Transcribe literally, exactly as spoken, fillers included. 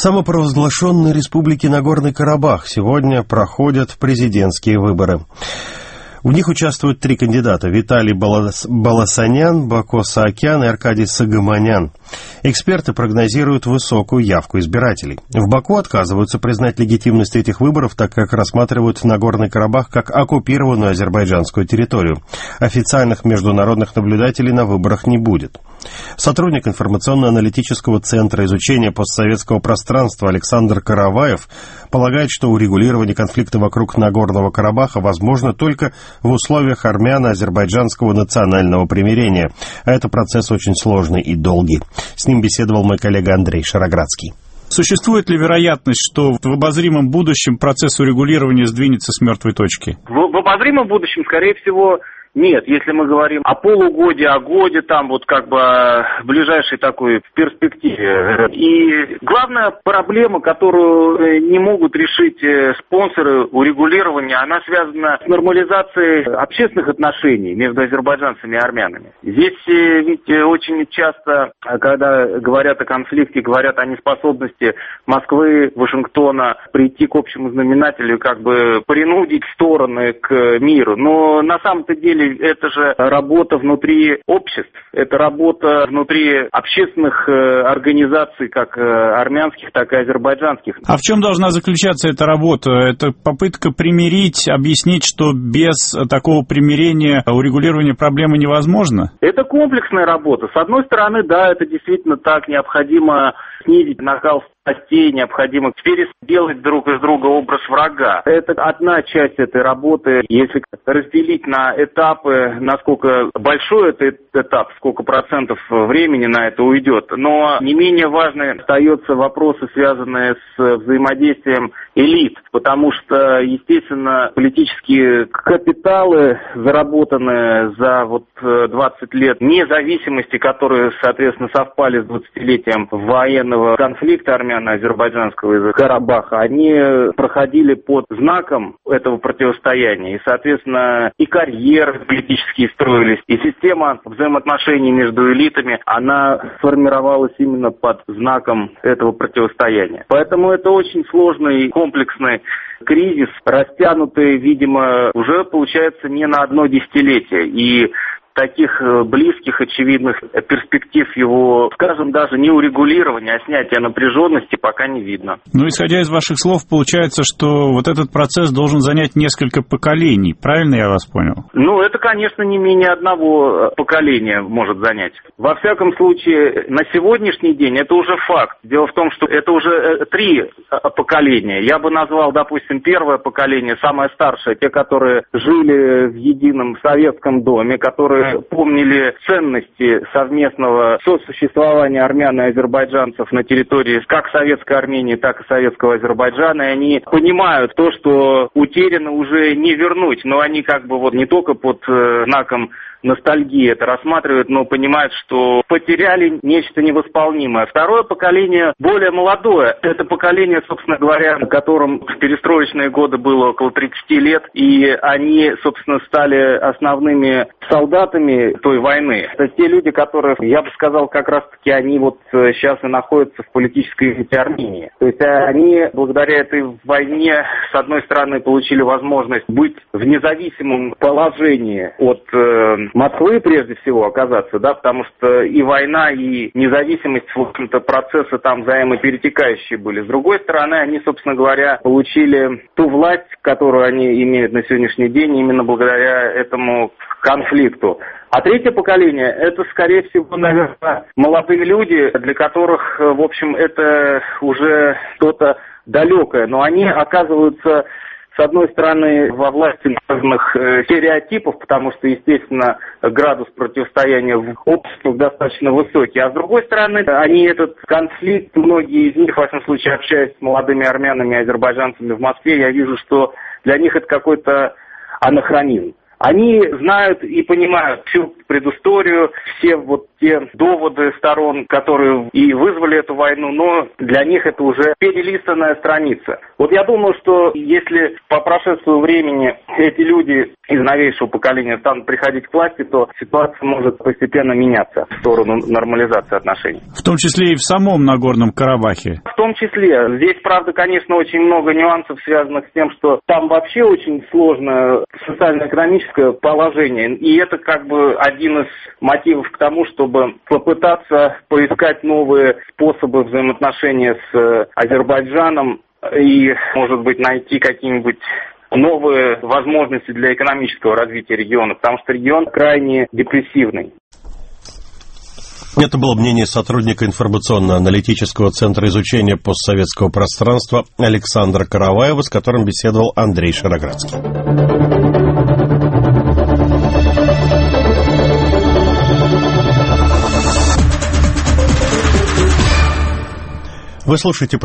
В самопровозглашенной республике Нагорный Карабах сегодня проходят президентские выборы. В них участвуют три кандидата – Виталий Баласанян, Бако Саакян и Аркадий Сагаманян. Эксперты прогнозируют высокую явку избирателей. В Баку отказываются признать легитимность этих выборов, так как рассматривают Нагорный Карабах как оккупированную азербайджанскую территорию. Официальных международных наблюдателей на выборах не будет. Сотрудник информационно-аналитического центра изучения постсоветского пространства Александр Караваев полагает, что урегулирование конфликта вокруг Нагорного Карабаха возможно только в условиях армяно-азербайджанского национального примирения. А это процесс очень сложный и долгий. С ним беседовал мой коллега Андрей Шароградский. Существует ли вероятность, что в обозримом будущем процесс урегулирования сдвинется с мертвой точки? В, в обозримом будущем, скорее всего, нет. Если мы говорим о полугоде, о годе, там вот как бы о ближайшей такой перспективе. И главная проблема, которую не могут решить спонсоры урегулирования, она связана с нормализацией общественных отношений между азербайджанцами и армянами. Здесь ведь очень часто, когда говорят о конфликте, говорят о неспособности Москвы, Вашингтона прийти к общему знаменателю, как бы принудить стороны к миру. Но на самом-то деле это же работа внутри обществ, это работа внутри общественных организаций, как армянских, так и азербайджанских. А в чем должна заключаться эта работа? Это попытка примирить, объяснить, что без такого примирения урегулирование проблемы невозможно? Это комплексная работа. С одной стороны, да, это действительно так, необходимо снизить накал страстей, необходимо переделать друг из друга образ врага. Это одна часть этой работы. Если разделить на этапы, насколько большой этот этап, сколько процентов времени на это уйдет. Но не менее важны остаются вопросы, связанные с взаимодействием элит. Потому что, естественно, политические капиталы, заработанные за вот двадцать лет независимости, которые, соответственно, совпали с двадцатилетием военного конфликта армяно-азербайджанского из Карабаха, они проходили под знаком этого противостояния. И, соответственно, и карьеры политические строились, и система взаимоотношений между элитами, она сформировалась именно под знаком этого противостояния. Поэтому это очень сложный, комплексный кризис, растянутый, видимо, уже, получается, не на одно десятилетие. И таких близких, очевидных перспектив его, скажем, даже не урегулирования, а снятия напряженности пока не видно. Ну, исходя из ваших слов, получается, что вот этот процесс должен занять несколько поколений. Правильно я вас понял? Ну, это, конечно, не менее одного поколения может занять. Во всяком случае, на сегодняшний день это уже факт. Дело в том, что это уже три поколения. Я бы назвал, допустим, первое поколение, самое старшее, те, которые жили в едином советском доме, которые помнили ценности совместного сосуществования армян и азербайджанцев на территории как советской Армении, так и советского Азербайджана, и они понимают то, что утеряно уже не вернуть, но они как бы вот не только под э, знаком ностальгии это рассматривают, но понимают, что потеряли нечто невосполнимое. Второе поколение более молодое. Это поколение, собственно говоря, которым в перестроечные годы было около тридцати лет, и они, собственно, стали основными солдатами той войны. Это те люди, которые, я бы сказал, как раз-таки они вот сейчас и находятся в политической элите Армении. То есть они, благодаря этой войне, с одной стороны, получили возможность быть в независимом положении от э, Москвы, прежде всего, оказаться, да, потому что и война, и независимость, в общем-то, процессы там взаимоперетекающие были. С другой стороны, они, собственно говоря, получили ту власть, которую они имеют на сегодняшний день, именно благодаря этому конфликту. А третье поколение, это, скорее всего, наверное, молодые люди, для которых, в общем, это уже что-то далекое, но они оказываются, с одной стороны, во власти разных э, стереотипов, потому что, естественно, градус противостояния в обществе достаточно высокий. А с другой стороны, они этот конфликт, многие из них, во всяком случае, общаясь с молодыми армянами и азербайджанцами в Москве, я вижу, что для них это какой-то анахронизм. Они знают и понимают всю предысторию, все вот те доводы сторон, которые и вызвали эту войну, но для них это уже перелистанная страница. Вот я думаю, что если по прошествию времени эти люди из новейшего поколения станут приходить к власти, то ситуация может постепенно меняться в сторону нормализации отношений. В том числе и в самом Нагорном Карабахе. В том числе. Здесь, правда, конечно, очень много нюансов, связанных с тем, что там вообще очень сложное социально-экономическое положение. И это как бы один из мотивов к тому, чтобы попытаться поискать новые способы взаимоотношения с Азербайджаном и, может быть, найти какие-нибудь новые возможности для экономического развития региона, потому что регион крайне депрессивный. Это было мнение сотрудника информационно-аналитического центра изучения постсоветского пространства Александра Караваева, с которым беседовал Андрей Шароградский. Вы слушаете